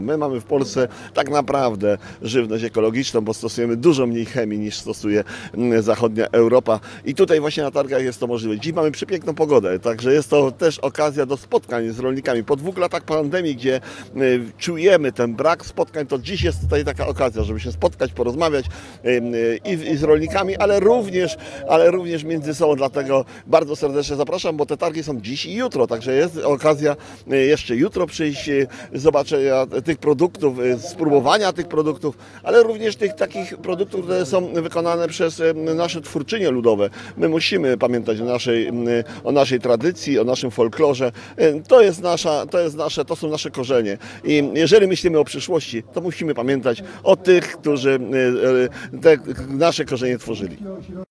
My mamy w Polsce tak naprawdę żywność ekologiczną, bo stosujemy dużo mniej chemii niż stosuje zachodnia Europa i tutaj właśnie na targach jest to możliwe. Dziś mamy przepiękną pogodę, także jest to też okazja do spotkań z rolnikami. Po 2 latach pandemii, gdzie czujemy ten brak spotkań, to dziś jest tutaj taka okazja, żeby się spotkać, porozmawiać i z rolnikami, ale również między sobą. Dlatego bardzo serdecznie zapraszam, bo te targi są dziś i jutro, także jest okazja jeszcze jutro przyjść, zobaczenia tych produktów, spróbowania tych produktów, ale również tych takich produktów, które są wykonane przez nasze twórczynie ludowe. My musimy pamiętać o naszej tradycji, o naszym folklorze. To są nasze korzenie. I jeżeli myślimy o przyszłości, to musimy pamiętać o tych, którzy te nasze korzenie tworzyli.